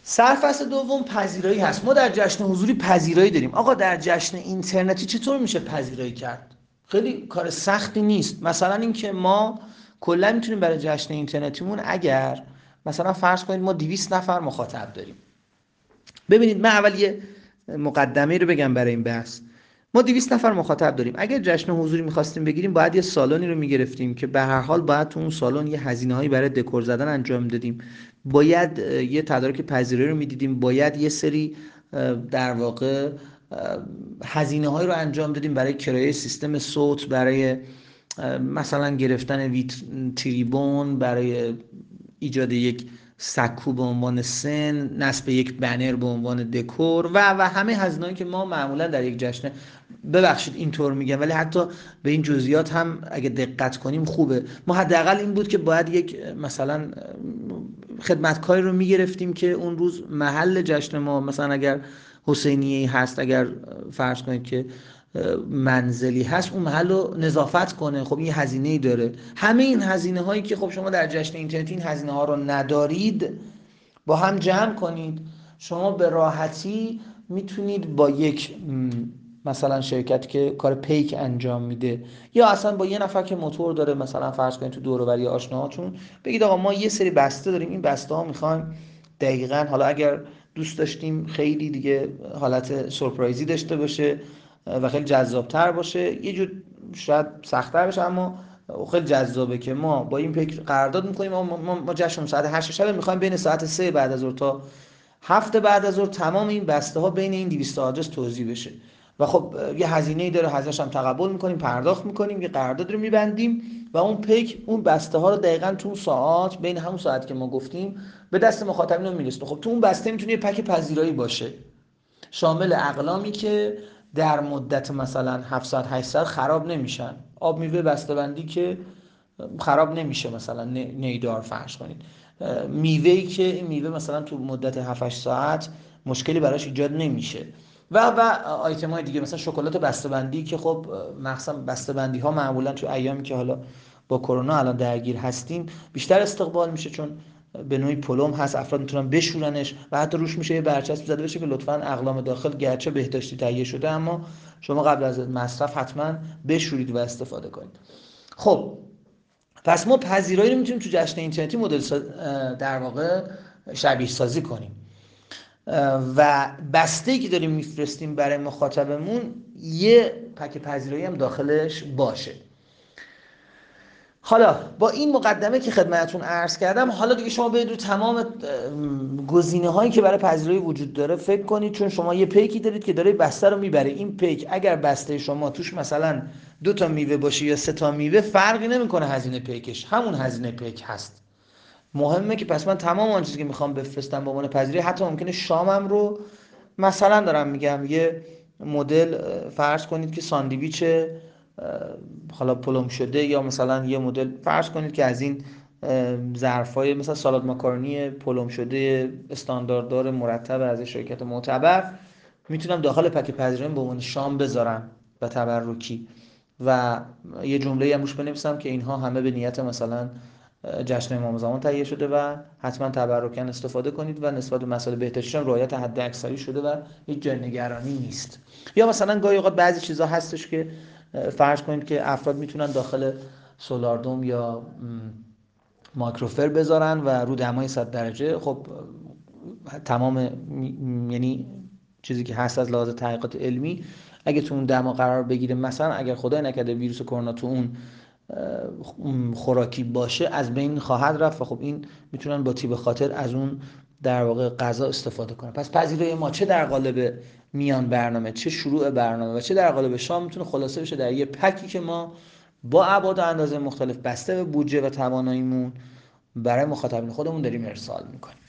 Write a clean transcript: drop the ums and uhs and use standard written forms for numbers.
سرفصل دوم پذیرایی هست. ما در جشن حضوری پذیرایی داریم. آقا در جشن اینترنتی چطور میشه پذیرایی کرد؟ خیلی کار سختی نیست. مثلا اینکه ما کلا میتونیم برای جشن اینترنتیمون، اگر مثلا فرض کنید ما 200 نفر مخاطب داریم. ببینید من اول یه مقدمه رو بگم برای این بحث. ما 200 نفر مخاطب داریم. اگر جشن حضوری می‌خواستیم بگیریم، باید یه سالنی رو می‌گرفتیم که به هر حال باید تو اون سالن یه هزینه‌هایی برای دکور زدن انجام می‌دادیم. باید یه تدارک پذیرایی رو می‌دیدیم، باید یه سری در واقع هزینه‌هایی رو انجام دادیم برای کرایه سیستم صوت، برای مثلا گرفتن تریبون، برای ایجاد یک سکو به عنوان سن، نصب یک بنر به عنوان دکور و همه هزینه‌ای که ما معمولا در یک جشن، ببخشید اینطور میگم ولی حتی به این جزئیات هم اگه دقت کنیم خوبه. ما حداقل این بود که باید یک مثلا خدمتکاری رو میگرفتیم که اون روز محل جشن ما، مثلا اگر حسینیه هست، اگر فرض کنید که منزلی هست، اون محل رو نظافت کنه. خب این هزینه‌ای داره. همه این هزینه هایی که خب شما در جشن اینترنتی این هزینه ها رو ندارید، با هم جمع کنید، شما به راحتی میتونید با یک مثلا شرکتی که کار پیک انجام میده، یا اصلا با یه نفر که موتور داره، مثلا فرض کنید تو دور و بری آشناهاتون، بگید آقا ما یه سری بسته داریم، این بسته ها میخوایم دقیقاً، حالا اگر دوست داشتیم خیلی دیگه حالت سورپرایزی داشته باشه و خیلی جذابتر باشه، یه جور شاید سخت‌تر بشه اما خیلی جذابه، که ما با این پیک قرارداد میکنیم، ما جشن ساعت 8 شب میخوایم بین ساعت 3 بعد از ظهر تا 7 بعد از ظهر تمام این بسته ها بین این 200 آدرس توزیع بشه. و خب یه هزینه‌ای داره، هزینه‌اش هم تقبل میکنیم، پرداخت میکنیم، یه قرارداد رو میبندیم و اون پیک اون بسته ها رو دقیقاً تو ساعت، بین همون ساعت که ما گفتیم، به دست مخاطبین میرسه. خب تو اون بسته میتونه یه پک پذیرایی باشه شامل اقلامی که در مدت مثلا 7 ساعت 8 ساعت خراب نمیشن، آب میوه بسته‌بندی که خراب نمیشه، مثلا نیدار فرض کنید، میوه‌ای که این میوه مثلا تو مدت 7 8 ساعت مشکلی براش ایجاد نمیشه، و آیتم های دیگه مثلا شکلات بسته‌بندی که خب مخصوصا بسته‌بندی ها معمولا تو ایامی که حالا با کرونا الان درگیر هستیم بیشتر استقبال میشه، چون به نوعی پلم هست، افراد میتونن بشورنش و حتی روش میشه یه برچسب زده بشه که لطفاً اقلام داخل گرچه بهداشتی تهیه شده اما شما قبل از مصرف حتما بشورید و استفاده کنید. خب پس ما پذیرایی رو میتونیم تو جشن اینترنتی مدل در واقع شبیه سازی کنیم و بسته‌ای که داریم میفرستیم برای مخاطبمون یه پک پذیرایی هم داخلش باشه. حالا با این مقدمه که خدمتتون عرض کردم، حالا دیگه شما برید رو تمام گزینه هایی که برای پذیرایی وجود داره فکر کنید، چون شما یه پیکی دارید که داره بسته رو میبره. این پیک اگر بسته شما توش مثلا 2 تا میوه باشه یا 3 تا میوه، فرقی نمیکنه هزینه پیکش، همون هزینه پیک هست. مهمه که پس من تمام آن چیزی که میخوام بفرستم به عنوان پذیرایی، حتی ممکنه شامم رو مثلا دارم میگم یه مدل فرض کنید که ساندویچ حالا پلم شده، یا مثلا یه مدل فرض کنید که از این ظرفای مثلا سالاد ماکارونی پلم شده استاندارددار مرتب از شرکت معتبر، میتونم داخل پک پذیرایی به عنوان شام بذارم و تبرکی، و یه جمله هم روش بنویسم که اینها همه به نیت مثلا جشن امام زمان تهیه شده و حتما تبرکاً استفاده کنید و نسبت به مسائل بهداشتی هم رعایت حد اکثری شده و هیچ جای نگرانی نیست. یا مثلا گاهی اوقات بعضی چیزا هستش که فرض کنید که افراد میتونن داخل سولاردوم یا مایکروفر بذارن و رو دمای 100 درجه. خب تمام یعنی چیزی که هست از لحاظ تحقیقات علمی، اگه تو اون دما قرار بگیره، مثلا اگر خدای نکرده ویروس کرونا تو اون خوراکی باشه، از بین خواهد رفت و خب این میتونن با تیب خاطر از اون در واقع غذا استفاده کنن. پس پذیرایی ما چه در قالب میان برنامه، چه شروع برنامه و چه در قالب شام میتونه خلاصه بشه در یه پکی که ما با ابعاد و اندازه مختلف بسته به بودجه و تواناییمون برای مخاطبین خودمون داریم ارسال میکنیم.